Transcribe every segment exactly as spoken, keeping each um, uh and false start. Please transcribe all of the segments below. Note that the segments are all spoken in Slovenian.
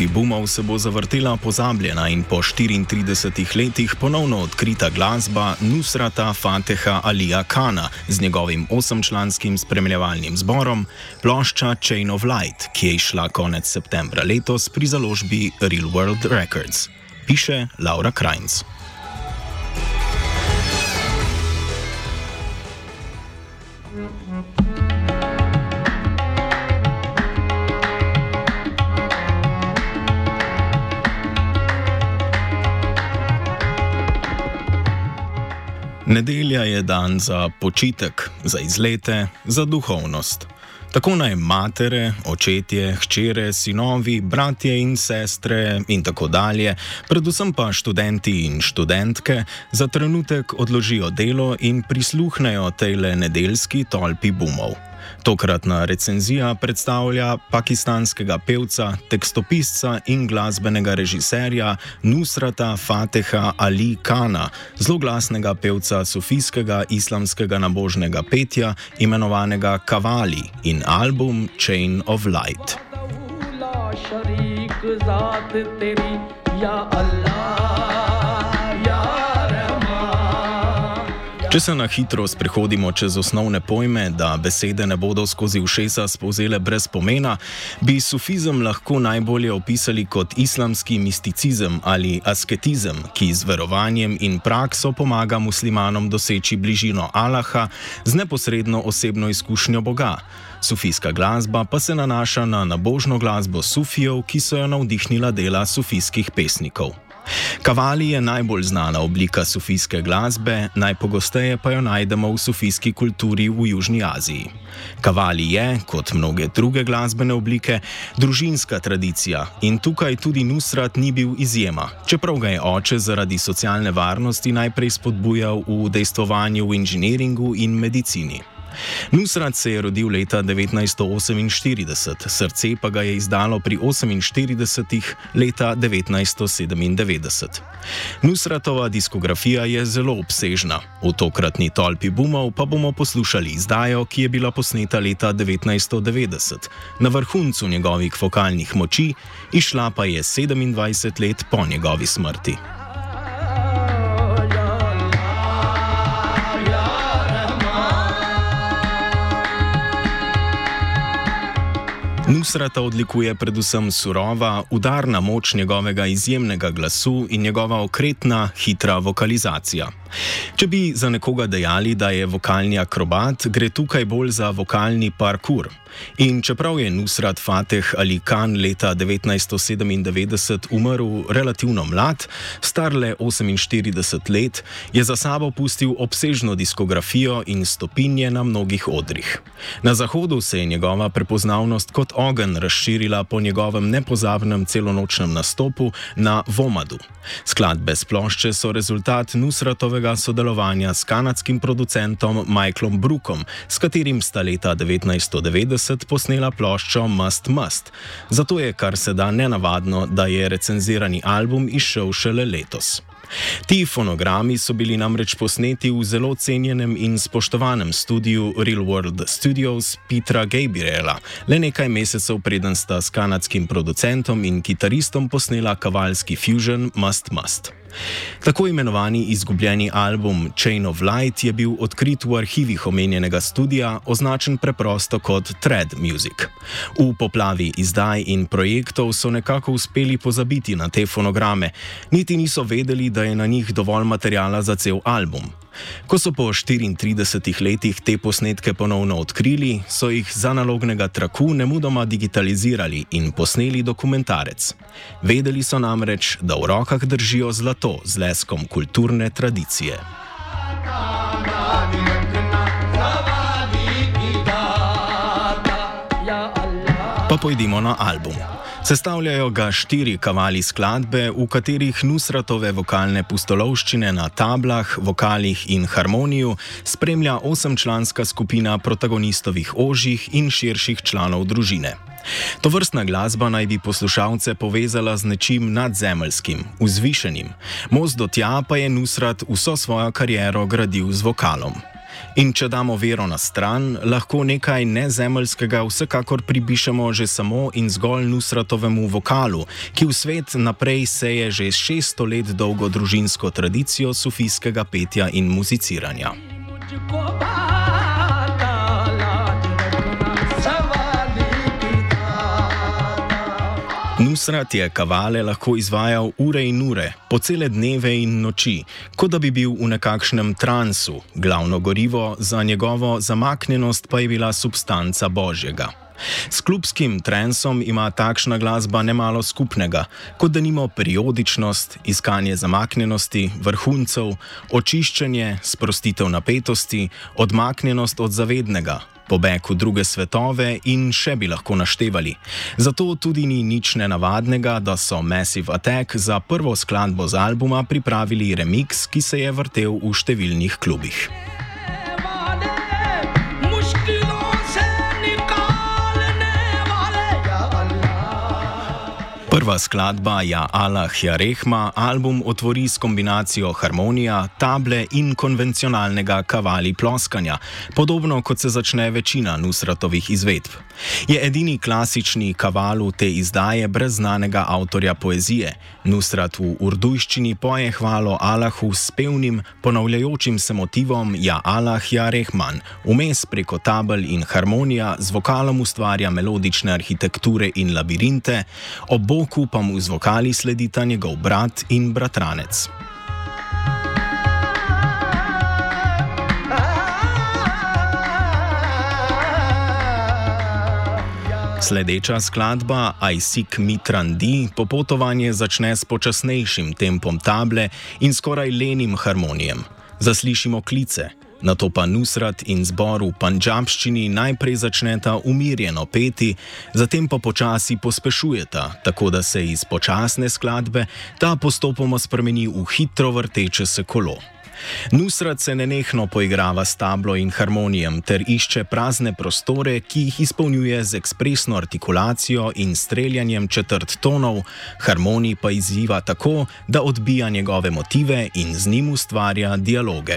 tolpi boomov se bo zavrtela pozabljena in po štiriintridesetih letih ponovno odkrita glasba Nusrata Fateha Alija Kana z njegovim osemčlanskim spremljevalnim zborom, plošča Chain of Light, ki je izšla konec septembra letos pri založbi Real World Records. Piše Laura Krajnc. Nedelja je dan za počitek, za izlete, za duhovnost. Tako naj matere, očetje, hčere, sinovi, bratje in sestre in tako dalje, predvsem pa študenti in študentke, za trenutek odložijo delo in prisluhnejo tejle nedeljski tolpi boomov. Tokratna recenzija predstavlja pakistanskega pevca, tekstopisca in glasbenega režiserja Nusrata Fateha Ali Kana, zloglasnega pevca sufijskega islamskega nabožnega petja, imenovanega Kavali, in album Chain of Light. Če se na hitro sprehodimo čez osnovne pojme, da besede ne bodo skozi ušesa spolzele brez pomena, bi sufizem lahko najbolje opisali kot islamski misticizem ali asketizem, ki z verovanjem in prakso pomaga muslimanom doseči bližino Allaha z neposredno osebno izkušnjo Boga. Sufijska glasba pa se nanaša na nabožno glasbo sufijev, ki so jo navdihnila dela sufijskih pesnikov. Kavali je najbolj znana oblika sufijske glasbe, najpogosteje pa jo najdemo v sufijski kulturi v Južni Aziji. Kavali je, kot mnoge druge glasbene oblike, družinska tradicija in tukaj tudi Nusrat ni bil izjema, čeprav ga je oče zaradi socialne varnosti najprej spodbujal v udejstvovanju v inženiringu in medicini. Nusrat se je rodil leta devetnajststo oseminštirideset, srce pa ga je izdalo pri oseminštiridesetih leta devetnajststo sedemindevetdeset. Nusratova diskografija je zelo obsežna. V tokratni tolpi boomov pa bomo poslušali izdajo, ki je bila posneta leta devetnajststo devetdeset, na vrhuncu njegovih vokalnih moči, izšla pa je sedemindvajset let po njegovi smrti. Nusrata odlikuje predvsem surova, udarna moč njegovega izjemnega glasu in njegova okretna, hitra vokalizacija. Če bi za nekoga dejali, da je vokalni akrobat, gre tukaj bolj za vokalni parkour. In čeprav je Nusrat Fateh Ali Kan leta devetnajststo sedemindevetdeset umrl relativno mlad, star le oseminštirideset let, je za sabo pustil obsežno diskografijo in stopinje na mnogih odrih. Na Zahodu se je njegova prepoznavnost kot ogenj razširila po njegovem nepozabnem celonočnem nastopu na Vomadu. Skladbe s plošče so rezultat Nusratovega sodelovanja s kanadskim producentom Michaelom Brookom, s katerim sta leta devetnajststo devetdeset posnela ploščo Must Must. Zato je kar se da nenavadno, da je recenzirani album izšel šele letos. Ti fonogrami so bili namreč posneti v zelo cenjenem in spoštovanem studiu Real World Studios Petra Gabriela, le nekaj mesecev preden sta s kanadskim producentom in kitaristom posnela kavalski fusion Must Must. Tako imenovani izgubljeni album Chain of Light je bil odkrit v arhivih omenjenega studia, označen preprosto kot Thread Music. V poplavi izdaj in projektov so nekako uspeli pozabiti na te fonograme, niti niso vedeli, da je na njih dovolj materiala za cel album. Ko so po štiriintridesetih letih te posnetke ponovno odkrili, so jih z analognega traku nemudoma digitalizirali in posneli dokumentarec. Vedeli so namreč, da v rokah držijo zlato z leskom kulturne tradicije. Pa pojdimo na album. Sestavljajo ga štiri kavali skladbe, v katerih Nusratove vokalne pustolovščine na tablah, vokalih in harmoniju spremlja osemčlanska skupina protagonistovih ožjih in širših članov družine. Tovrstna glasba naj bi poslušalce povezala z nečim nadzemeljskim, vzvišenim. Most do tja pa je Nusrat vso svojo kariero gradil z vokalom. In če damo vero na stran, lahko nekaj nezemeljskega vsekakor pripišemo že samo in zgolj Nusratovemu vokalu, ki v svet naprej seje že šeststo let dolgo družinsko tradicijo sufijskega petja in muziciranja. Nusrat je kavale lahko izvajal ure in ure, po cele dneve in noči, kot da bi bil v nekakšnem transu, glavno gorivo za njegovo zamaknjenost pa je bila substanca Božjega. S klubskim transom ima takšna glasba nemalo skupnega, kot denimo periodičnost, iskanje zamaknjenosti, vrhuncev, očiščenje, sprostitev napetosti, odmaknjenost od zavednega, pobeg v druge svetove in še bi lahko naštevali. Zato tudi ni nič nenavadnega, da so Massive Attack za prvo skladbo z albuma pripravili remix, ki se je vrtel v številnih klubih. Prva skladba Ja Allah ja Rehma album otvori s kombinacijo harmonija, table in konvencionalnega kavali ploskanja, podobno kot se začne večina Nusratovih izvedb. Je edini klasični kavalu te izdaje brez znanega avtorja poezije. Nusrat v urdujščini poje hvalo Allahu s pevnim, ponavljajočim se motivom Ja Allah ja Rehman, vmes preko tabel in harmonija z vokalom ustvarja melodične arhitekture in labirinte, ob boku pa mu z vokali sledita njegov brat in bratranec. Sledeča skladba I Seek Mitran Di popotovanje začne s počasnejšim tempom table in skoraj lenim harmonijem. Zaslišimo klice, nato pa Nusrat in zbor v pandžabščini najprej začneta umirjeno peti, zatem pa počasi pospešujeta, tako da se iz počasne skladbe ta postopoma spremeni v hitro vrteče se kolo. Nusrat se nenehno poigrava s tablo in harmonijem ter išče prazne prostore, ki jih izpolnjuje z ekspresno artikulacijo in streljanjem četrt tonov, harmonij pa izziva tako, da odbija njegove motive in z njim ustvarja dialoge.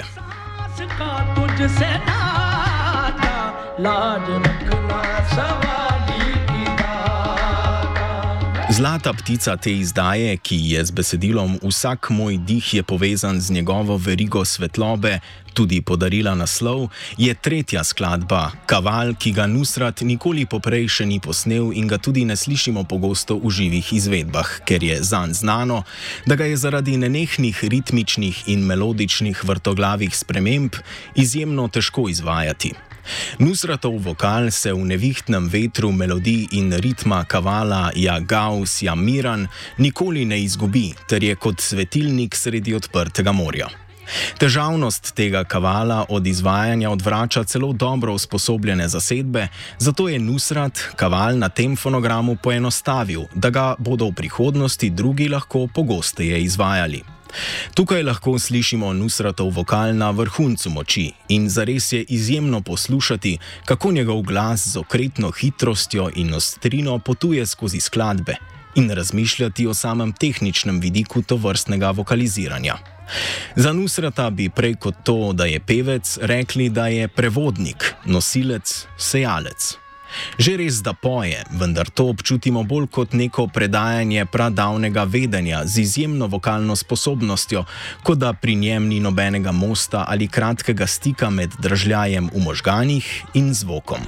Zlata ptica te izdaje, ki je z besedilom Vsak moj dih je povezan z njegovo verigo svetlobe, tudi podarila naslov, je tretja skladba, kaval, ki ga Nusrat nikoli poprej še ni posnel in ga tudi ne slišimo pogosto v živih izvedbah, ker je zanj znano, da ga je zaradi nenehnih ritmičnih in melodičnih vrtoglavih sprememb izjemno težko izvajati. Nusratov vokal se v nevihtnem vetru melodij in ritma kavala Ja Gaus ja Miran nikoli ne izgubi, ter je kot svetilnik sredi odprtega morja. Težavnost tega kavala od izvajanja odvrača celo dobro usposobljene zasedbe, zato je Nusrat kaval na tem fonogramu poenostavil, da ga bodo v prihodnosti drugi lahko pogosteje izvajali. Tukaj lahko slišimo Nusratov vokal na vrhuncu moči in zares je izjemno poslušati, kako njegov glas z okretno hitrostjo in ostrino potuje skozi skladbe in razmišljati o samem tehničnem vidiku tovrstnega vokaliziranja. Za Nusrata bi prej kot to, da je pevec, rekli, da je prevodnik, nosilec, sejalec. Že res, da poje, vendar to občutimo bolj kot neko predajanje pradavnega vedenja z izjemno vokalno sposobnostjo, kot da pri njem ni nobenega mosta ali kratkega stika med držljajem v možganih in zvokom.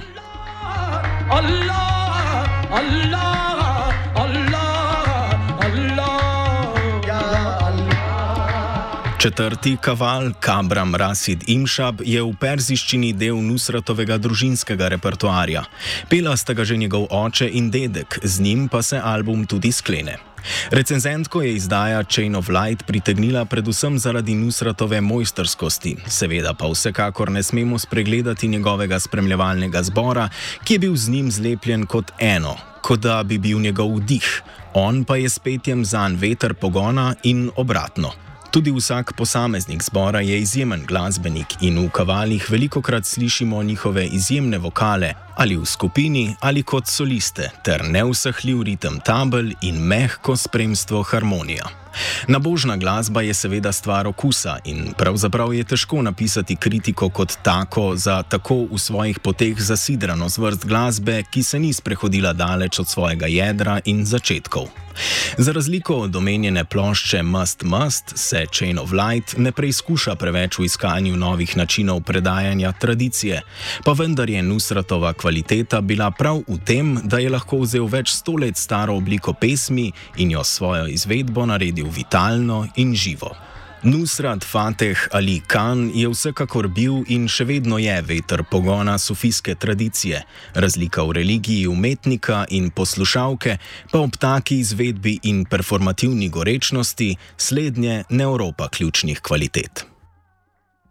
Allah, Allah, Allah, Allah, ja Allah. Četrti kaval, Kabram Rasid Imšab, je v perziščini del Nusratovega družinskega repertoarja. Pela sta ga že njegov oče in dedek, z njim pa se album tudi sklene. Recenzentko je izdaja Chain of Light pritegnila predvsem zaradi Nusratove mojstrskosti, seveda pa vsekakor ne smemo spregledati njegovega spremljevalnega zbora, ki je bil z njim zlepljen kot eno, kot da bi bil njegov dih, on pa je s petjem zanj veter pogona in obratno. Tudi vsak posameznik zbora je izjemen glasbenik in v kavalih velikokrat slišimo njihove izjemne vokale, ali v skupini, ali kot soliste, ter neusahljiv ritem tabel in mehko spremstvo harmonija. Nabožna glasba je seveda stvar okusa in pravzaprav je težko napisati kritiko kot tako za tako v svojih poteh zasidrano zvrst glasbe, ki se ni sprehodila daleč od svojega jedra in začetkov. Za razliko od omenjene plošče Must Must se Chain of Light ne preizkuša preveč v iskanju novih načinov predajanja tradicije, pa vendar je Nusratova kvaliteta bila prav v tem, da je lahko vzel več sto let staro obliko pesmi in jo s svojo izvedbo naredil vitalno in živo. Nusrat Fateh Ali Khan je vsekakor bil in še vedno je veter pogona sufijske tradicije, razlika v religiji umetnika in poslušalke pa ob taki izvedbi in performativni gorečnosti slednje ne oropa ključnih kvalitet.